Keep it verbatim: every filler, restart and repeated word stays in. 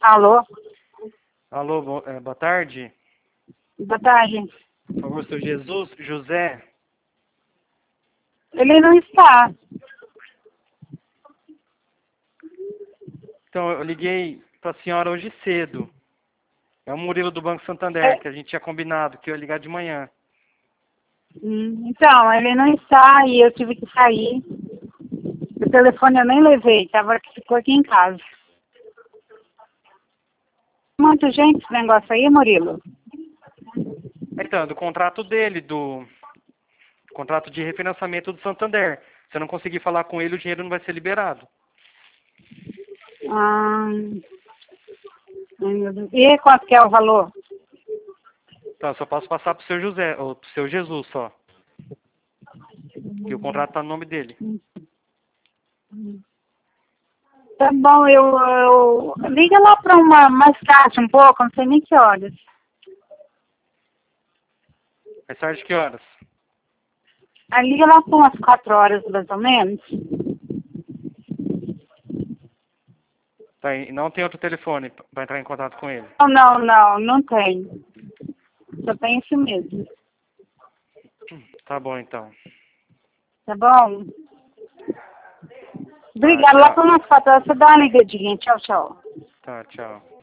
Alô? Alô, bo- é, boa tarde. Boa tarde. Por favor, seu Jesus, José. Ele não está. Então, eu liguei para a senhora hoje cedo. É o Murilo do Banco Santander, É. que a gente tinha combinado que eu ia ligar de manhã. Hum, Então, ele não está e eu tive que sair. O telefone eu nem levei, tava, ficou aqui em casa. Muita gente esse negócio aí, Murilo. Então, é do contrato dele, do contrato de refinanciamento do Santander. Se eu não conseguir falar com ele, o dinheiro não vai ser liberado. Ah, ai, meu Deus. E quanto que é o valor? Então, eu só posso passar pro seu José, ou pro seu Jesus só. Que o contrato tá no nome dele. Tá bom, eu, eu... Liga lá para uma mais tarde um pouco, não sei nem que horas. Mais tarde que horas? Ah, liga lá para umas quatro horas, mais ou menos. Tá, e não tem outro telefone para entrar em contato com ele. Não, não, não, não tem. Só tem isso mesmo. Tá bom, então. Tá bom? Tá, Obrigada. Lá tchau. para umas quatro horas, você dá uma ligadinha. Tchau, tchau. Tá, tchau.